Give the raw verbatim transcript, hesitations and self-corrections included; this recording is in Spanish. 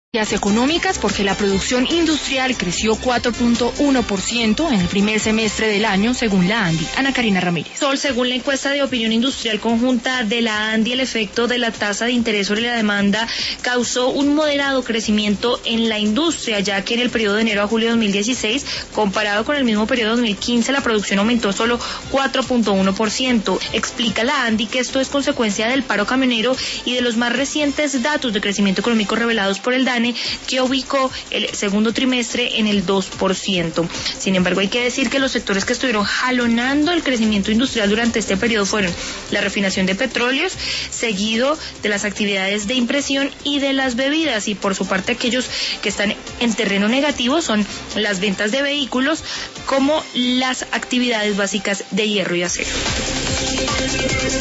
Económicas porque la producción industrial creció cuatro punto uno por ciento en el primer semestre del año, según la ANDI. Ana Karina Ramírez. Sol, según la encuesta de opinión industrial conjunta de la ANDI, el efecto de la tasa de interés sobre la demanda causó un moderado crecimiento en la industria, ya que en el periodo de enero a julio de dos mil dieciséis, comparado con el mismo periodo de dos mil quince, la producción aumentó solo cuatro punto uno por ciento. Explica la ANDI que esto es consecuencia del paro camionero y de los más recientes datos de crecimiento económico revelados por el D A N E, que ubicó el segundo trimestre en el dos por ciento. Sin embargo, hay que decir que los sectores que estuvieron jalonando el crecimiento industrial durante este periodo fueron la refinación de petróleos, seguido de las actividades de impresión y de las bebidas, y por su parte aquellos que están en terreno negativo son las ventas de vehículos, como las actividades básicas de hierro y acero.